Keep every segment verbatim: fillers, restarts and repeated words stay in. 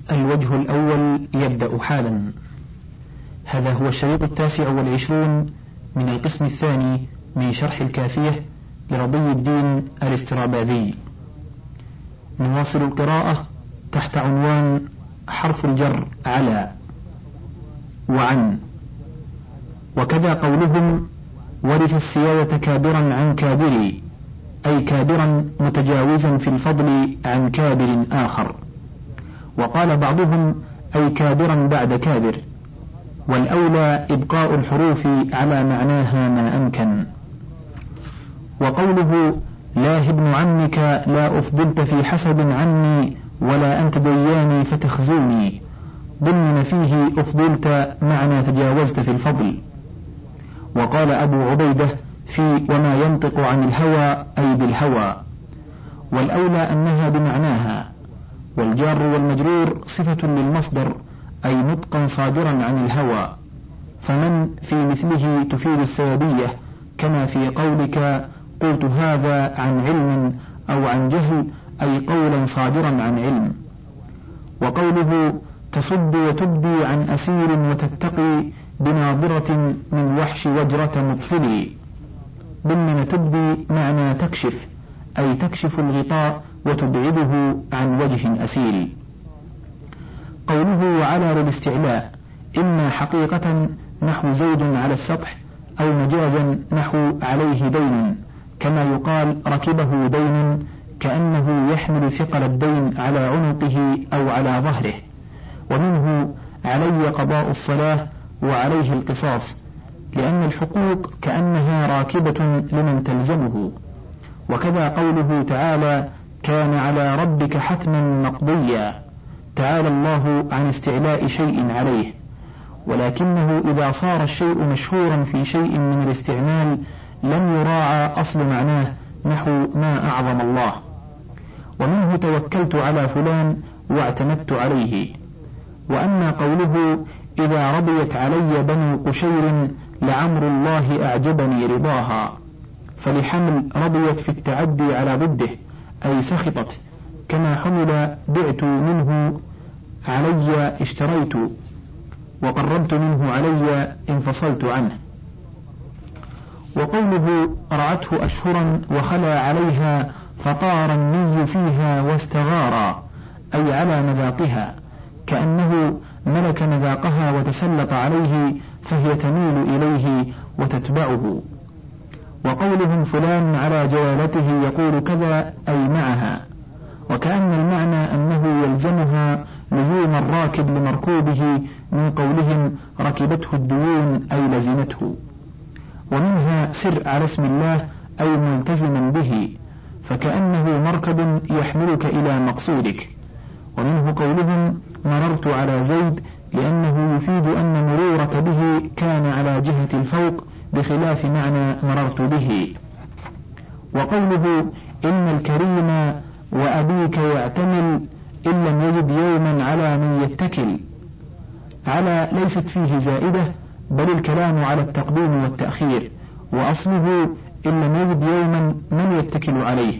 الوجه الأول يبدأ حالا. هذا هو الشريط التاسع والعشرون من القسم الثاني من شرح الكافية لرضي الدين الاستراباذي. نواصل القراءة تحت عنوان حرف الجر على وعن. وكذا قولهم ورث السيادة كابرا عن كابري، أي كابرا متجاوزا في الفضل عن كابر آخر. وقال بعضهم أي كابرا بعد كابر، والأولى إبقاء الحروف على معناها ما أمكن. وقوله لا ابن عمك لا أفضلت في حسب عني ولا أنت دياني فتخزوني، ضمن فيه أفضلت معنى تجاوزت في الفضل. وقال أبو عبيدة في وما ينطق عن الهوى أي بالهوى، والأولى أنها بمعناها. والجار والمجرور صفة للمصدر أي نطقا صادرا عن الهوى، فمن في مثله تفيد السببية، كما في قولك قلت هذا عن علم أو عن جهل، أي قولا صادرا عن علم. وقوله تصد وتبدي عن أسير وتتقي بناظرة من وحش وجرة مطفلي، ضمن تبدي معنى تكشف، أي تكشف الغطاء وتبعده عن وجه أسير. قوله وعلى للاستعلاء إما حقيقة نحو زيد على السطح، أو مجازا نحو عليه دين، كما يقال ركبه دين، كأنه يحمل ثقل الدين على عنقه أو على ظهره. ومنه علي قضاء الصلاة وعليه القصاص، لأن الحقوق كأنها راكبة لمن تلزمه. وكذا قوله تعالى كان على ربك حتما مقضيا، تعالى الله عن استعلاء شيء عليه، ولكنه إذا صار الشيء مشهورا في شيء من الاستعمال لم يراعى أصل معناه، نحو ما أعظم الله. ومنه توكلت على فلان واعتمدت عليه. وأما قوله إذا رضيت علي بنو قشير لعمر الله أعجبني رضاها، فلحمل رضيت في التعدي على ضده، أي سخطت، كما حمل بعت منه علي اشتريت، وقربت منه علي انفصلت عنه. وقوله رعته أشهرا وخلى عليها فطار الني فيها واستغارا، أي على مذاقها، كأنه ملك مذاقها وتسلط عليه فهي تميل إليه وتتبعه. وقولهم فلان على جلالته يقول كذا أي معها، وكأن المعنى أنه يلزمها لزوم الراكب لمركوبه، من قولهم ركبته الديون أي لزمته. ومنها سر على اسم الله أي ملتزما به، فكأنه مركب يحملك إلى مقصودك. ومنه قولهم مررت على زيد، لأنه يفيد أن مرورك به كان على جهة الفوق، بخلاف معنى مررت به. وقوله إن الكريم وأبيك يعتمل إن لم يجد يوما على من يتكل، على ليست فيه زائدة، بل الكلام على التقديم والتأخير، وأصله إن لم يجد يوما من يتكل عليه،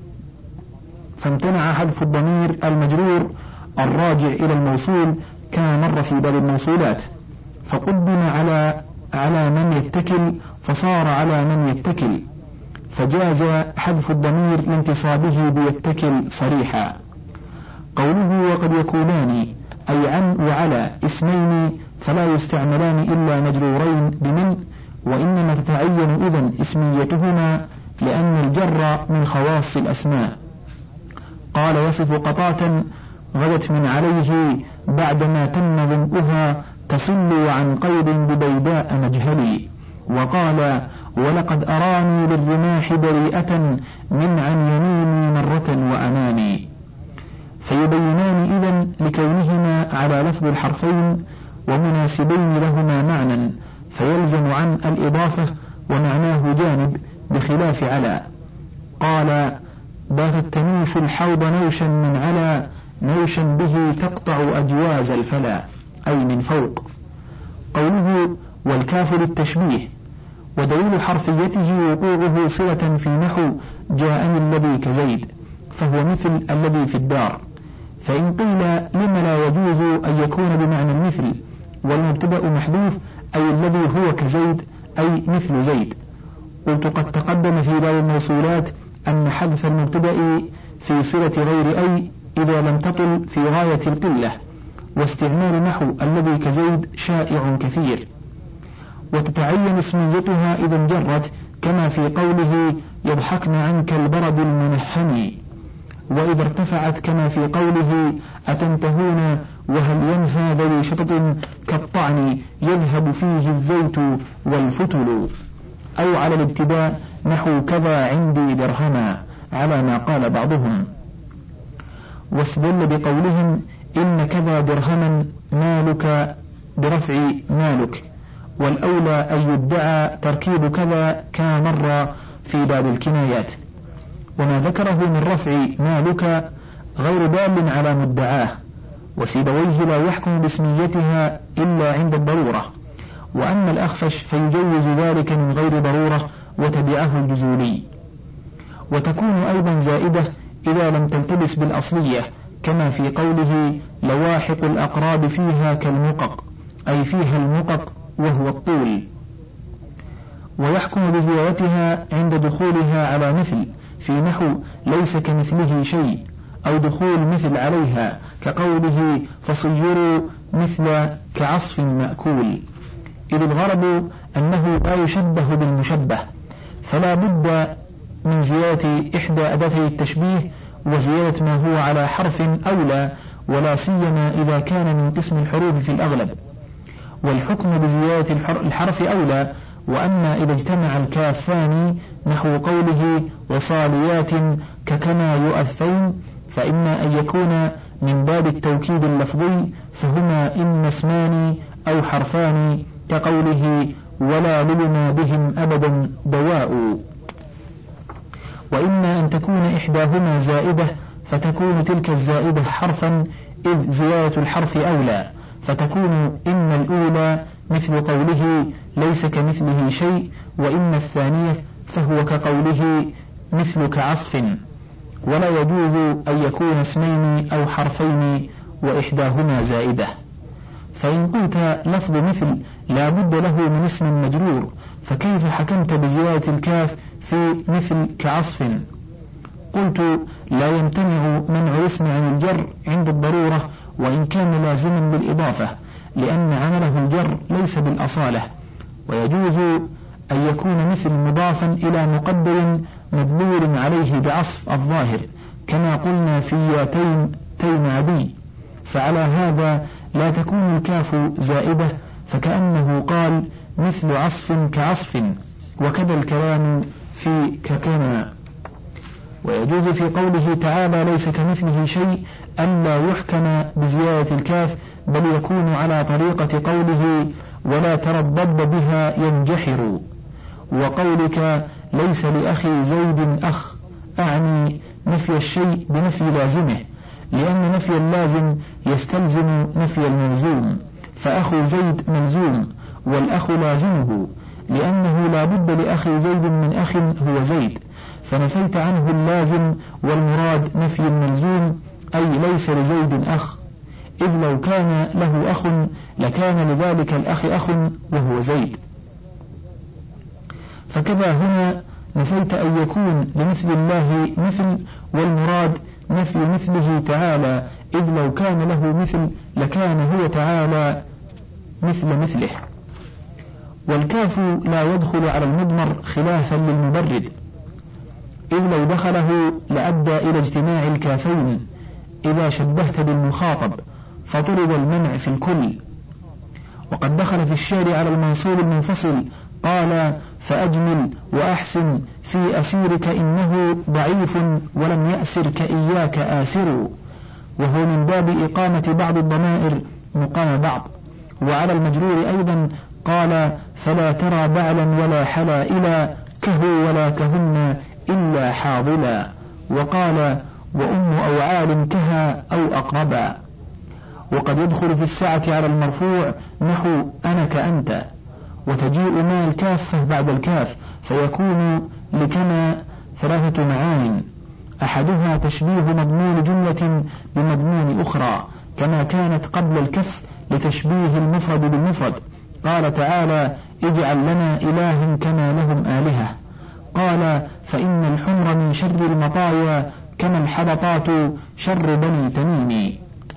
فامتنع حذف الضمير المجرور الراجع إلى الموصول كما مر في باب الموصولات، فقدم على على من يتكل فصار على من يتكل، فجاز حذف الضمير لانتصابه بيتكل صريحا. قوله وقد يكونان أي عن وعلى اسمين فلا يستعملان إلا مجرورين بمن، وإنما تتعين إذن اسميتهما لأن الجر من خواص الأسماء. قال يصف قطاة غدت من عليه بعدما تم ظمئها تصل عن قيد ببيداء مجهلي. وقال ولقد أراني للرماح بريئة من عن يميني مرة وأمامي، فيبينان إذن لكونهما على لفظ الحرفين ومناسبين لهما معنى، فيلزم عن الإضافة ومعناه جانب بخلاف على. قال باتت تنوش الحوض نوشا من على، نوشا به تقطع أجواز الفلا، أي من فوق. قوله والكاف للتشبيه، ودليل حرفيته وقوعه صلة في نحو جاءني الذي كزيد، فهو مثل الذي في الدار. فإن قيل لما لا يجوز يكون بمعنى المثل، والمبتدأ محذوف أي الذي هو كزيد أي مثل زيد. قلت قد تقدم في باب الموصولات أن حذف المبتدأ في صلة غير أي إذا لم تطل في غاية القلة، واستعمال نحو الذي كزيد شائع كثير، وتتعين اسميتها إذا انجرت كما في قوله يضحكن عنك البرد المنحني، وإذا ارتفعت كما في قوله أتنتهون وهل ينهى ذوي شطط كالطعن يذهب فيه الزيت والفتل، أو على الابتداء نحو كذا عندي درهما على ما قال بعضهم. واستدل بقولهم إن كذا درهما مالك برفع مالك، والأولى أن يدعى تركيب كذا كما مر في باب الكنايات. وما ذكره من رفع مالك غير دال على مدعاه، وسيبويه لا يحكم باسميتها إلا عند الضرورة، وأما الأخفش فيجوز ذلك من غير ضرورة وتبعه الجزولي. وتكون أيضا زائدة إذا لم تلتبس بالأصلية كما في قوله لواحق الأقراب فيها كالمقق أي فيها المقق وهو الطول. ويحكم بزيادتها عند دخولها على مثل في نحو ليس كمثله شيء، أو دخول مثل عليها كقوله فصيروا مثل كعصف مأكول، إذ الغرض أنه لا يشبه بالمشبه، فلا بد من زيادة إحدى أداتي التشبيه وزيادة ما هو على حرف أولى، ولا سيما إذا كان من قسم الحروف في الأغلب، والحكم بزيادة الحرف أولى. وأما إذا اجتمع الكافان نحو قوله وصاليات ككما يؤثين فإما أن يكون من باب التوكيد اللفظي، فهما إما اسمان أو حرفان كقوله ولا للنا بهم أبدا دواء. وإما أن تكون إحداهما زائدة فتكون تلك الزائدة حرفا، إذ زيادة الحرف أولى، فتكون إن الأولى مثل قوله ليس كمثله شيء، وإن الثانية فهو كقوله مثل كعصف. ولا يجوز أن يكون اسمين أو حرفين وإحداهما زائدة. فإن قلت لفظ مثل لا بد له من اسم مجرور، فكيف حكمت بزيادة الكاف في مثل كعصف؟ قلت لا يمتنع منع الاسم عن الجر عند الضرورة وإن كان لازما بالإضافة، لأن عمله الجر ليس بالأصالة، ويجوز أن يكون مثل مضافا إلى مقدر مدلول عليه بعصف الظاهر كما قلنا في ياتين تيم عدي، فعلى هذا لا تكون الكاف زائدة، فكأنه قال مثل عصف كعصف، وكذا الكلام في ككما. ويجوز في قوله تعالى ليس كمثله شيء ألا يحكم بزيادة الكاف، بل يكون على طريقة قوله ولا ترى الضب بها ينجحر، وقولك ليس لأخي زيد أخ، أعني نفي الشيء بنفي لازمه، لأن نفي اللازم يستلزم نفي الملزوم، فأخو زيد ملزوم والأخ لازمه، لأنه لا بد لأخي زيد من أخ هو زيد، فنفيت عنه اللازم، والمراد نفي الملزوم أي ليس لزيد أخ، إذ لو كان له أخ لكان لذلك الأخ أخ وهو زيد. فكذا هنا نفيت أن يكون لمثل الله مثل، والمراد نفي مثله تعالى، إذ لو كان له مثل لكان هو تعالى مثل مثله. والكاف لا يدخل على المضمر خلافا للمبرد، إذ لو دخله لأدى إلى اجتماع الكافين إذا شبهت بالمخاطب، فطرد المنع في الكل. وقد دخل في الشعر على المنصوب المنفصل قال فأجمل وأحسن في أسيرك إنه ضعيف ولم يأسرك إياك آسر، وهو من باب إقامة بعض الضمائر مقام بعض. وعلى المجرور أيضا قال فلا ترى بعلا ولا حلائلا كهو ولا كهن إلا حاضلا، وقال وأم أو عال كها أو أقربا. وقد يدخل في السعة على المرفوع نحو أنا كأنت، وتجيء ما الكافة بعد الكاف فيكون لكما ثلاثة معان، أحدها تشبيه مضمون جملة بمضمون أخرى كما كانت قبل الكف لتشبيه المفرد بالمفرد. قال تعالى: اجعل لنا إلها كما لهم آلهة. قال: فإن الحمر من شر المطايا كما الحبطات شر بني تميم.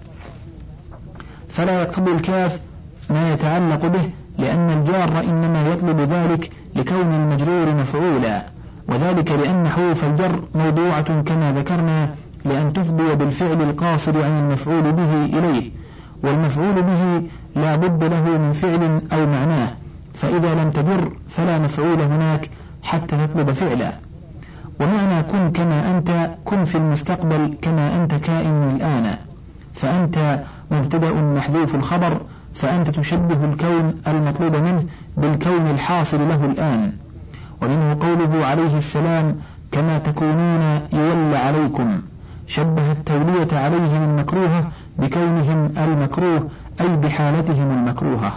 فلا يقتضي الكاف ما يتعلق به، لأن الجار إنما يطلب ذلك لكون المجرور مفعولا، وذلك لأن حروف الجر موضوعة كما ذكرنا لأن تفضي بالفعل القاصر عن المفعول به إليه، والمفعول به لا بد له من فعل أو معناه، فإذا لم تجر فلا مفعول هناك حتى تطلب فعلا. ومعنى كن كما أنت، كن في المستقبل كما أنت كائن الآن، فأنت مبتدأ محذوف الخبر، فأنت تشبه الكون المطلوب منه بالكون الحاصل له الآن. ومنه قوله عليه السلام: كما تكونون يولى عليكم، شبه التولية عليهم المكروهة بكونهم المكروه، أي بحالتهم المكروهة.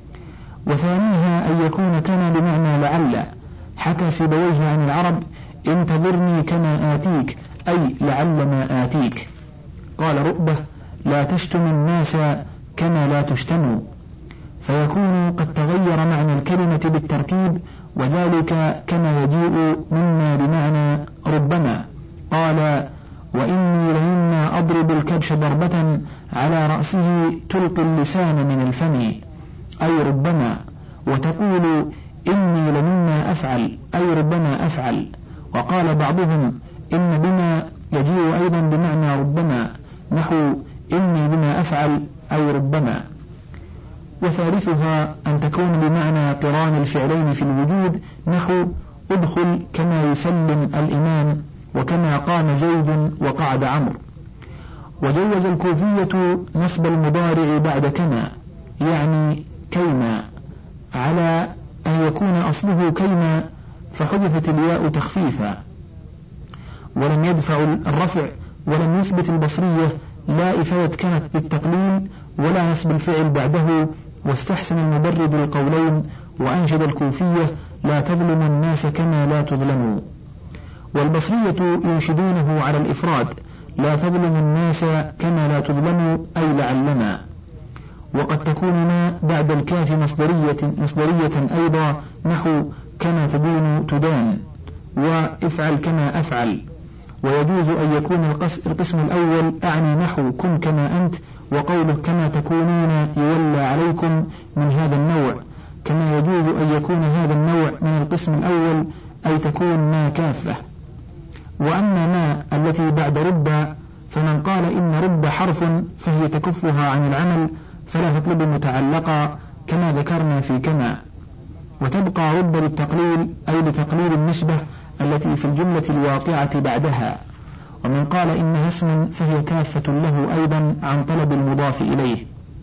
وثانيها أن يكون كما بمعنى لعل. حكى سيبويه عن العرب: انتظرني كما آتيك، أي لعل ما آتيك. قال رؤبة: لا تشتم الناس كما لا تشتموا، فيكون قد تغير معنى الكلمة بالتركيب، وذلك كما يجيء مما بمعنى ربما. قال: وإني لمما أضرب الكبش ضربة على رأسه تلقي اللسان من الفم، أي ربما. وتقول: إني لمما أفعل، أي ربما أفعل. وقال بعضهم: إن بما يجيء أيضا بمعنى ربما، نحو إني بما أفعل، أي ربما. وثالثها أن تكون بمعنى قران الفعلين في الوجود، نحو ادخل كما يسلم الإمام، وكما قام زيد وقعد عمرو. وجوز الكوفية نصب المضارع بعد كما، يعني كيما، على أن يكون أصله كيما فحذفت الياء تخفيفا، ولم يدفع الرفع. ولم يثبت البصرية لا إفادة كانت للتقليل ولا نصب الفعل بعده، واستحسن المبرد القولين، وأنشد الكوفية: لا تظلم الناس كما لا تظلموا. والبصرية ينشدونه على الإفراد: لا تظلم الناس كما لا تظلموا، أي لعلما. وقد تكون ما بعد الكاف مصدرية, مصدرية أيضا، نحو كما تدين تدان، وافعل كما أفعل. ويجوز أن يكون القسم الأول أعني نحو كن كما أنت، وقوله كما تكونون يولى عليكم من هذا النوع، كما يجوز أن يكون هذا النوع من القسم الأول، أي تكون ما كافة. وأما ما التي بعد رب، فمن قال إن رب حرف فهي تكفها عن العمل، فلا تطلب متعلقا كما ذكرنا في كما. وتبقى رب للتقليل، أي لتقليل النسبة التي في الجملة الواقعة بعدها. ومن قال إنها اسم فهي كافة له أيضا عن طلب المضاف إليه.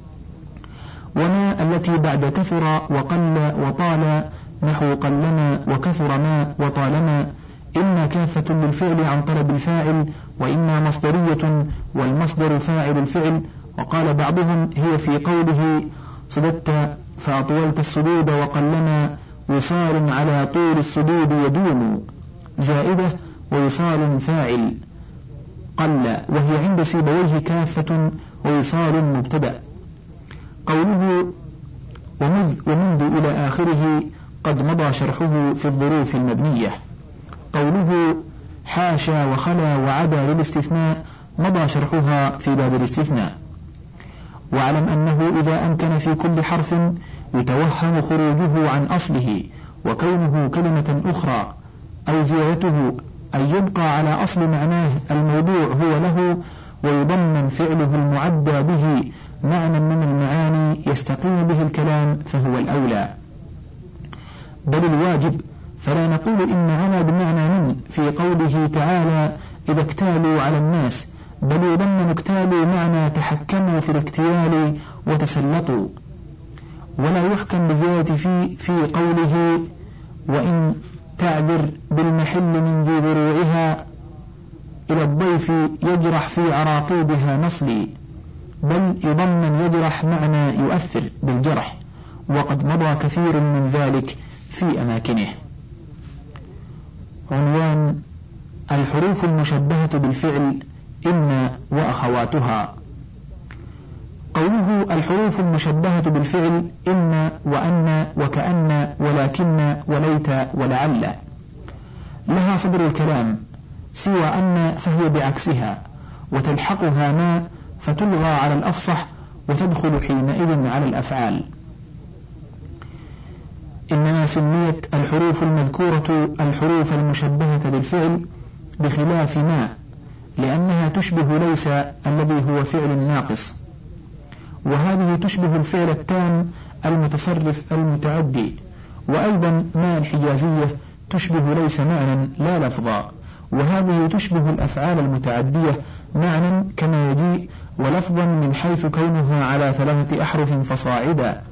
وما التي بعد كثر وقل وطال، نحو قلما وكثر ما وطالما، إما كافة للفعل عن طلب الفاعل، وإما مصدرية والمصدر فاعل الفعل. وقال بعضهم: هي في قوله صددت فأطولت الصدود وقلما، وصال على طول الصدود يدوم، زائدة ووصال فاعل قل، وهي عند سيبويه كافة ووصال مبتدأ. قوله ومذ, ومنذ إلى آخره قد مضى شرحه في الظروف المبنية. قوله حاشا وخلا وعدا للاستثناء مضى شرحها في باب الاستثناء. واعلم أنه إذا أمكن في كل حرف يتوهم خروجه عن أصله وكونه كلمة أخرى أو زيادته، أن يبقى على أصل معناه الموضوع هو له، ويضمن فعله المعدى به معنى من المعاني يستقيم به الكلام، فهو الأولى. بل الواجب، فلا نقول إن على بمعنى من في قوله تعالى إذا اكتالوا على الناس، بل يضمن اكتالوا معنى تحكموا في الاكتيال وتسلطوا. ولا يحكم بزيادة في في قوله وإن تعذر بالمحل من ذي ذروعها إلى الضيف يجرح في عراقيبها نصلي، بل يضمن يجرح معنى يؤثر بالجرح، وقد مضى كثير من ذلك في أماكنه. عنوان: الحروف المشبهة بالفعل إن وأخواتها. قوله الحروف المشبهة بالفعل إن وأن وكأن ولكن وليت ولعل لها صدر الكلام، سوى أن فهي بعكسها وتلحقها ما فتلغى على الأفصح وتدخل حينئذ على الأفعال. إنما سميت الحروف المذكورة الحروف المشبهة بالفعل بخلاف ما، لأنها تشبه ليس الذي هو فعل ناقص، وهذه تشبه الفعل التام المتصرف المتعدي، وأيضا ما الحجازية تشبه ليس معنى لا لفظا، وهذه تشبه الأفعال المتعدية معنى كما يجيء ولفظا من حيث كونها على ثلاثة أحرف فصاعدا.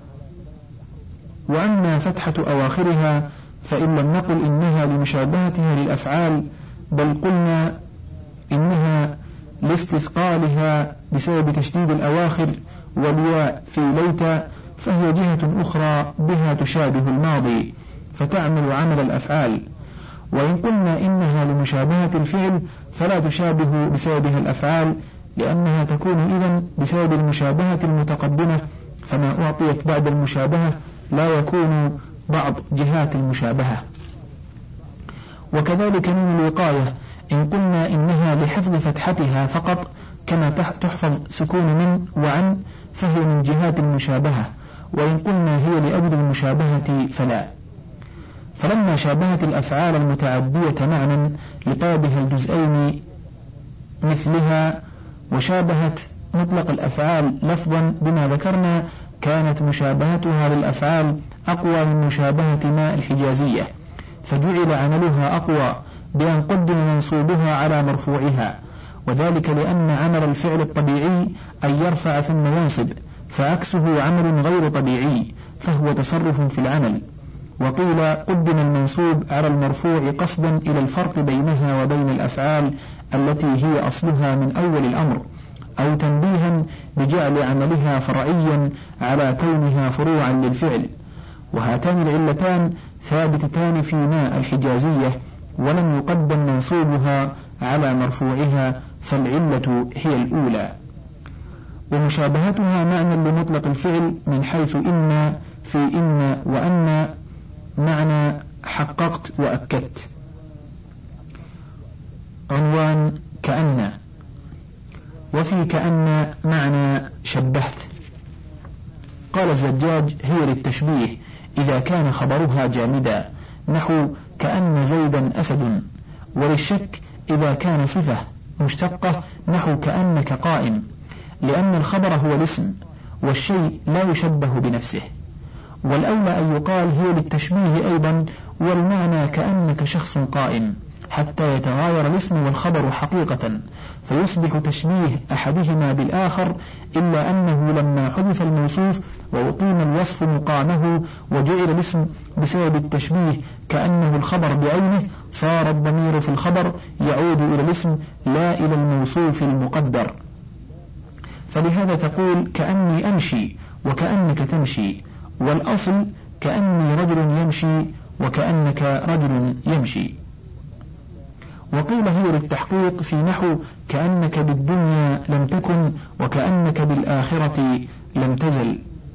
وأما فتحة أواخرها فإن لم نقل إنها لمشابهتها للأفعال، بل قلنا إنها لاستثقالها بسبب تشديد الأواخر والياء في ليت، فهي جهة أخرى بها تشابه الماضي فتعمل عمل الأفعال. وإن قلنا إنها لمشابهة الفعل فلا تشابه بسببها الأفعال، لأنها تكون إذن بسبب المشابهة المتقدمة، فما أعطيت بعد المشابهة لا يكون بعض جهات المشابهة. وكذلك نون الوقاية إن قلنا إنها لحفظ فتحتها فقط كما تحفظ سكون من وعن فهي من جهات المشابهة، وإن قلنا هي لأجل المشابهة فلا. فلما شابهت الأفعال المتعدية معنى لطلبها الجزئين مثلها، وشابهت مطلق الأفعال لفظا بما ذكرنا، كانت مشابهتها للأفعال أقوى من مشابهة ما الحجازية، فجعل عملها أقوى بأن قدم منصوبها على مرفوعها، وذلك لأن عمل الفعل الطبيعي أن يرفع ثم ينصب، فعكسه عمل غير طبيعي فهو تصرف في العمل. وقيل قدم المنصوب على المرفوع قصدا إلى الفرق بينها وبين الأفعال التي هي أصلها من أول الأمر، أو تنبيها بجعل عملها فرعيا على كونها فروعا للفعل. وهاتان العلتان ثابتتان في ما الحجازية، ولم يقدم منصوبها على مرفوعها، فالعلة هي الأولى. ومشابهتها معنى لمطلق الفعل من حيث إن في إن وأن معنى حققت وأكدت. عنوان كأن. وفي كأن معنى شبهت. قال الزجاج هي للتشبيه إذا كان خبرها جامدا نحو كأن زيدا أسد، وللشك إذا كان صفة مشتقة نحو كأنك قائم، لأن الخبر هو الاسم والشيء لا يشبه بنفسه. والأولى أن يقال هي للتشبيه أيضا، والمعنى كأنك شخص قائم، حتى يتغاير الاسم والخبر حقيقة فيصبح تشبيه أحدهما بالآخر، إلا أنه لما حذف الموصوف وأقيم الوصف مقامه وجعل الاسم بسبب التشبيه كأنه الخبر بعينه، صار الضمير في الخبر يعود إلى الاسم لا إلى الموصوف المقدر. فلهذا تقول كأني أمشي وكأنك تمشي، والأصل كأني رجل يمشي وكأنك رجل يمشي. وقيل هي للتحقيق في نحو كأنك بالدنيا لم تكن وكأنك بالآخرة لم تزل،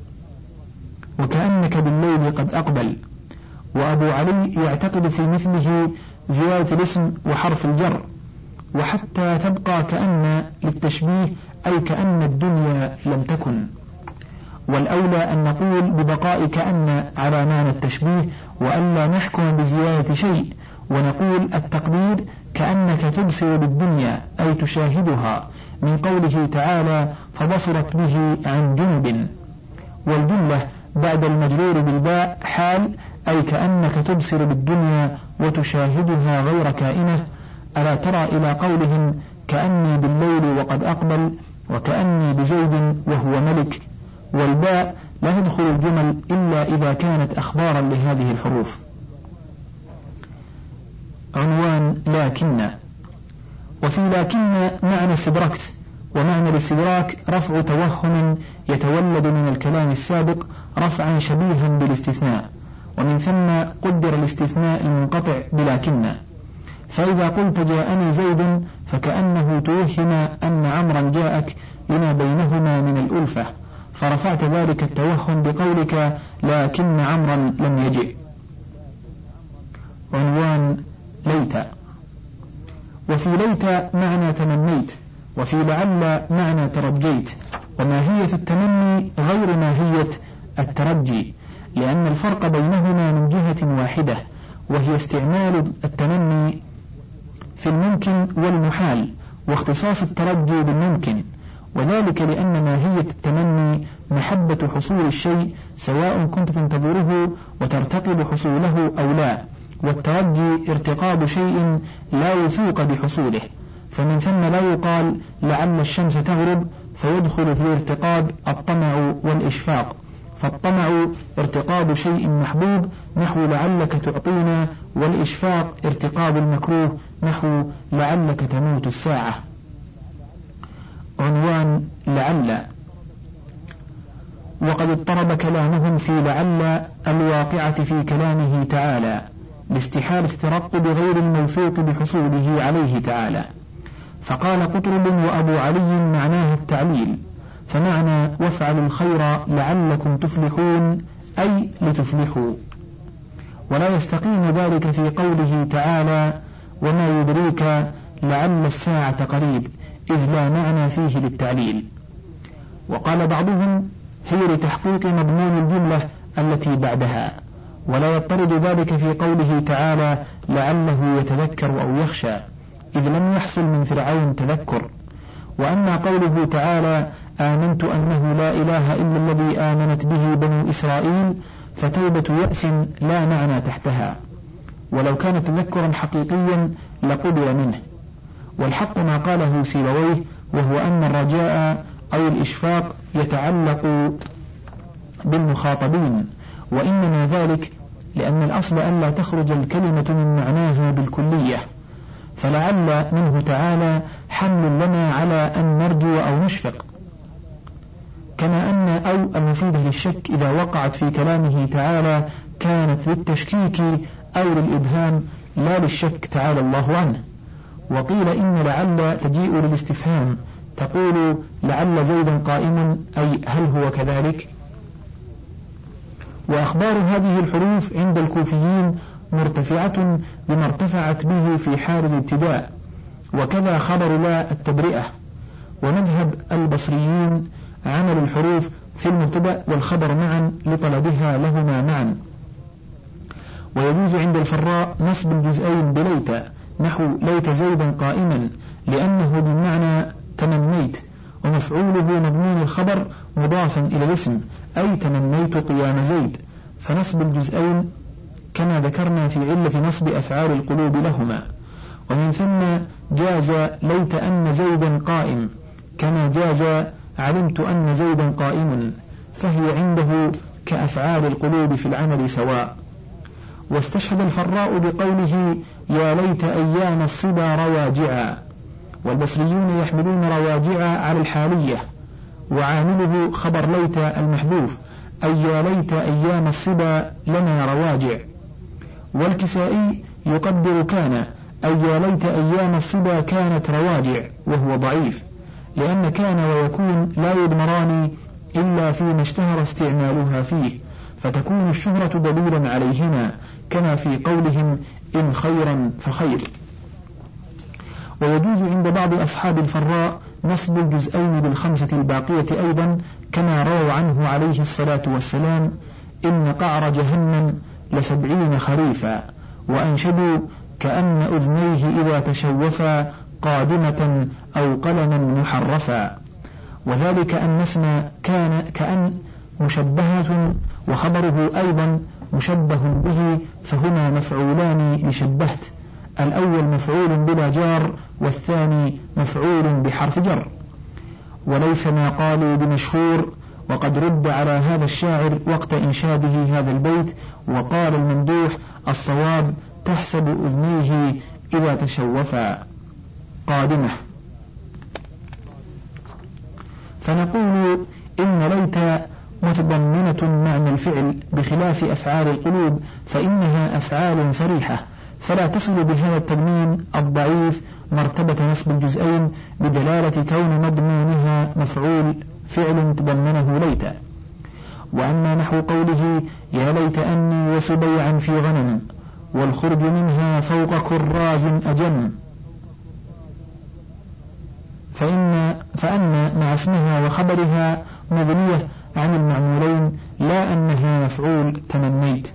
وكأنك بالليل قد أقبل. وأبو علي يعتقد في مثله زيادة الاسم وحرف الجر، وحتى تبقى كأن للتشبيه أي كأن الدنيا لم تكن. والأولى أن نقول ببقاء كأن على معنى التشبيه، وألا نحكم بزيادة شيء، ونقول التقدير كأنك تبصر بالدنيا أي تشاهدها، من قوله تعالى فبصرت به عن جنب. والجملة بعد المجرور بالباء حال أي كأنك تبصر بالدنيا وتشاهدها غير كائنة. ألا ترى إلى قولهم كأني بالليل وقد أقبل وكأني بزيد وهو ملك. والباء لا تدخل الجمل إلا إذا كانت أخبارا لهذه الحروف. عنوان لكن. وفي لكن معنى استدركت، ومعنى الاستدراك رفع توهم يتولد من الكلام السابق رفعا شبيها بالاستثناء، ومن ثم قدر الاستثناء المنقطع بلكن. فإذا قلت جاءني زيد فكأنه توهم أن عمرا جاءك لما بينهما من الألفة، فرفعت ذلك التوهم بقولك لكن عمرا لم يجئ. عنوان ليت. وفي ليت معنى تمنيت، وفي لعل معنى ترجيت، وماهية التمني غير ماهية الترجي، لأن الفرق بينهما من جهة واحدة، وهي استعمال التمني في الممكن والمحال، واختصاص الترجي بالممكن، وذلك لأن ماهية التمني محبة حصول الشيء سواء كنت تنتظره وترتقب حصوله أو لا، والترجي ارتقاب شيء لا يثوق بحصوله، فمن ثم لا يقال لعل الشمس تغرب فيدخل في الارتقاب الطمع والإشفاق، فالطمع ارتقاب شيء محبوب نحو لعلك تعطينا، والإشفاق ارتقاب المكروه نحو لعلك تموت الساعة. عنوان لعل. وقد اضطرب كلامهم في لعل الواقعة في كلامه تعالى لاستحالة ترقب غير الموثوق بحصوله عليه تعالى، فقال قطرب وأبو علي معناه التعليل، فمعنى وافعلوا الخير لعلكم تفلحون أي لتفلحوا، ولا يستقيم ذلك في قوله تعالى وما يدريك لعل الساعة قريب، إذ لا معنى فيه للتعليل. وقال بعضهم هي لتحقيق مضمون الجملة التي بعدها، ولا يضطرد ذلك في قوله تعالى لعله يتذكر أو يخشى، إذ لم يحصل من فرعون تذكر. وأما قوله تعالى آمنت أنه لا إله إلا الذي آمنت به بنو إسرائيل، فتوبة يأس لا معنى تحتها، ولو كان تذكرا حقيقيا لقبل منه. والحق ما قاله سيبويه، وهو أن الرجاء أو الإشفاق يتعلق بالمخاطبين، وإنما ذلك لأن الأصل ألا تخرج الكلمة من معناها بالكلية، فلعل منه تعالى حمل لنا على أن نرجو أو نشفق، كما أن أو المفيدة للشك إذا وقعت في كلامه تعالى كانت للتشكيك أو للإبهام لا للشك تعالى الله عنه. وقيل إن لعل تجيء للاستفهام، تقول لعل زيدا قائم، أي هل هو كذلك؟ وأخبار هذه الحروف عند الكوفيين مرتفعة بما ارتفعت به في حال الابتداء، وكذا خبر لا التبرئة. ومذهب البصريين عمل الحروف في المبتدأ والخبر معا لطلبها لهما معا. ويجوز عند الفراء نصب الجزئين بليت نحو ليت زيدا قائما، لأنه بمعنى تمنيت، ومفعوله مضمون الخبر مضافا إلى الاسم، أي تمنيت قيام زيد، فنصب الجزئين كما ذكرنا في علة نصب أفعال القلوب لهما. ومن ثم جاز ليت أن زيدا قائم، كما جاز علمت أن زيدا قائم، فهي عنده كأفعال القلوب في العمل سواء. واستشهد الفراء بقوله يا ليت أيام الصبا رواجعا، والبصريون يحملون رواجعا على الحالية، وعامله خبر ليت المحذوف، أي يا ليت أيام الصبا لنا رواجع. والكسائي يقدر كان، أي يا ليت أيام الصبا كانت رواجع، وهو ضعيف، لأن كان ويكون لا يضمران إلا فيما اشتهر استعمالها فيه، فتكون الشهرة دليلا عليهما، كما في قولهم إن خيرا فخير. ويجوز عند بعض أصحاب الفراء نصب الجزئين بالخمسة الباقية أيضا، كما رووا عنه عليه الصلاة والسلام إن قعر جهنم لسبعين خريفا، وأنشدوا كأن أذنيه إذا تشوفا قادمة أو قلما محرفا، وذلك أن اسم كان كأن مشبهة، وخبره أيضا مشبه به، فهما مفعولان لشبهت، الأول مفعول بلا جار، والثاني مفعول بحرف جر. وليس ما قالوا بمشهور، وقد رد على هذا الشاعر وقت إنشاده هذا البيت، وقال الممدوح الصواب تحسب أذنيه إذا تشوفا قادمة. فنقول إن ليت متضمنة معنى الفعل بخلاف أفعال القلوب، فإنها أفعال صريحة، فلا تصل بهذا التضمين الضعيف مرتبة نصب الجزئين بدلالة كون مضمونها مفعول فعل تضمنه ليت. وأما نحو قوله يا ليت أني وسبيعا في غنم والخرج منها فوق كراز أجم، فإن, فأن مع اسمها وخبرها مغنية عن المعمولين لا أنها مفعول تمنيت.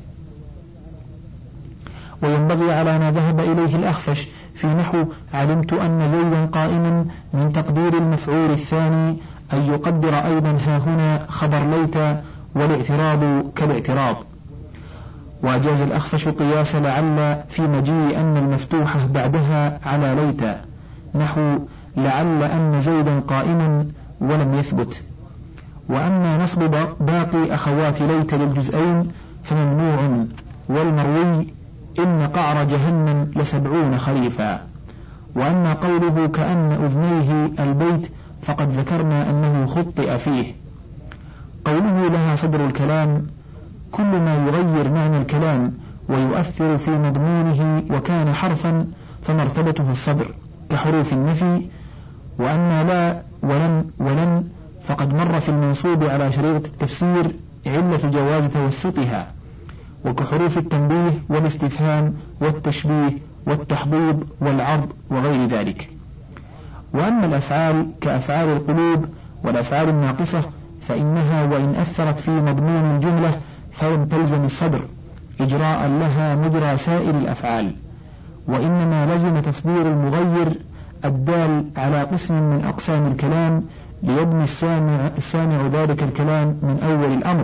وينبغي على ما ذهب إليه الأخفش في نحو علمت أن زيدا قائما من تقدير المفعول الثاني أن يقدر أيضا ها هنا خبر ليت والاعتراض كالاعتراض. وأجاز الأخفش قياس لعل في مجيء أن المفتوحة بعدها على ليت نحو لعل أن زيدا قائما ولم يثبت. وأما نصب باقي أخوات ليت للجزئين فممنوع، والمروي إن قعر جهنم لسبعون خريفا. وأما قوله كأن أذنيه البيت فقد ذكرنا أنه خطئ فيه. قوله لها صدر الكلام كل ما يغير معنى الكلام ويؤثر في مضمونه وكان حرفا فمرتبته الصدر كحروف النفي. وأما لا ولن ولن فقد مر في المنصوب على شريطة التفسير علة جواز توسطها، وكحروف التنبيه والاستفهام والتشبيه والتحضيض والعرض وغير ذلك. وأما الأفعال كأفعال القلوب والأفعال الناقصة فإنها وإن أثرت في مضمون الجملة فلم تلزم الصدر إجراء لها مجرى سائر الأفعال، وإنما لزم تصدير المغير الدال على قسم من أقسام الكلام ليبني السامع, السامع ذلك الكلام من أول الأمر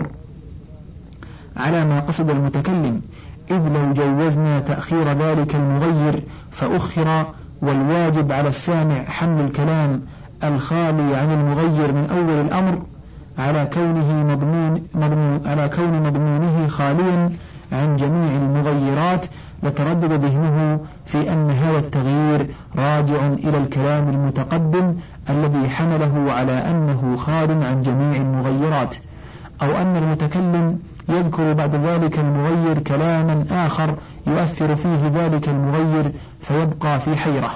على ما قصد المتكلم، إذ لو جوزنا تأخير ذلك المغير فأخر، والواجب على السامع حمل الكلام الخالي عن المغير من أول الأمر على كونه مضمون, مضمون على كون مضمونه خاليا عن جميع المغيرات، لتردد ذهنه في أن هذا التغيير راجع إلى الكلام المتقدم الذي حمله على أنه خال عن جميع المغيرات، أو أن المتكلم يذكر بعد ذلك المغير كلاما آخر يؤثر فيه ذلك المغير فيبقى في حيرة.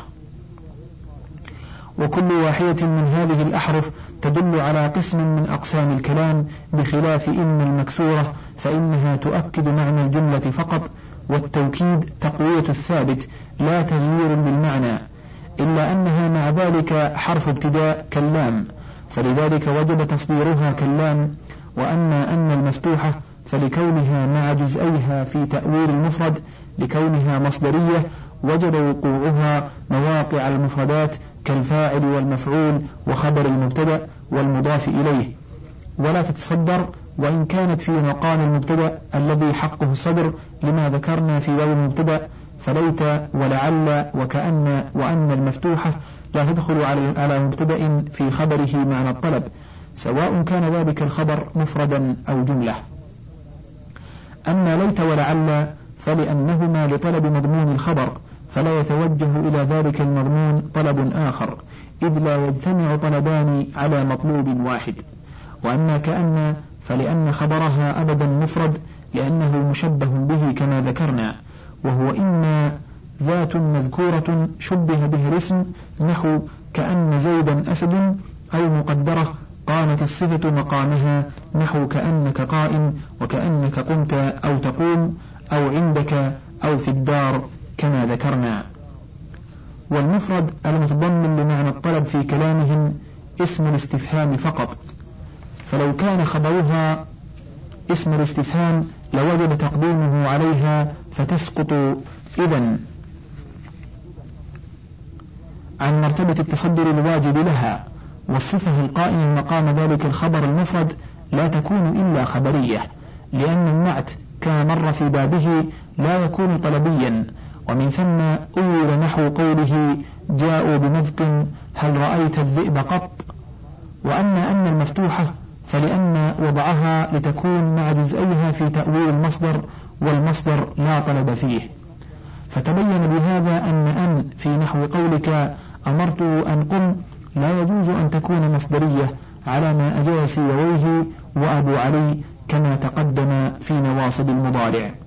وكل واحدة من هذه الأحرف تدل على قسم من أقسام الكلام بخلاف إن المكسورة فإنها تؤكد معنى الجملة فقط، والتوكيد تقوية الثابت لا تغيير بالمعنى، إلا أنها مع ذلك حرف ابتداء كاللام فلذلك وجب تصديرها كاللام. وأما أن المفتوحة فلكونها مع جزئيها في تأويل المفرد لكونها مصدرية وجب وقوعها مواقع المفردات كالفاعل والمفعول وخبر المبتدأ والمضاف إليه، ولا تتصدر وإن كانت في مقام المبتدأ الذي حقه الصدر لما ذكرنا في باب المبتدأ فليت ولعل وكأن. وأن المفتوحة لا تدخل على مبتدأ في خبره معنى الطلب سواء كان ذلك الخبر مفردا أو جملة. أما ليت ولعل فلأنهما لطلب مضمون الخبر فلا يتوجه إلى ذلك المضمون طلب آخر، إذ لا يجتمع طلبان على مطلوب واحد. وأما كأن فلأن خبرها أبدا مفرد لأنه مشبه به كما ذكرنا، وهو إما ذات مذكورة شبه به الاسم نحو كأن زيدا أسد، أو مقدرة قامت الصفة مقامها نحو كأنك قائم وكأنك قمت أو تقوم، أو عندك أو في الدار كما ذكرنا. والمفرد المتضمن لمعنى الطلب في كلامهم اسم الاستفهام فقط، فلو كان خبرها اسم الاستفهام لوجب تقديمه عليها فتسقط إذن عن مرتبة التصدر الواجب لها. والصفة القائمة مقام ذلك الخبر المفرد لا تكون إلا خبرية، لأن النعت كما مر في بابه لا يكون طلبيا، ومن ثم أول نحو قوله جاءوا بمذق هل رأيت الذئب قط. وأما أن المفتوحة فلأن وضعها لتكون مع جزئيها في تأويل المصدر، والمصدر لا طلب فيه. فتبين بهذا أن أن في نحو قولك أمرت أن قم لا يجوز أن تكون مصدرية على ما أجاز سيبويه وأبو علي كما تقدم في نواصب المضارع.